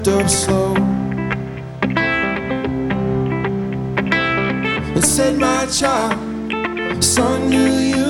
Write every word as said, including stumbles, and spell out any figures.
up slow and said, my child, son, do you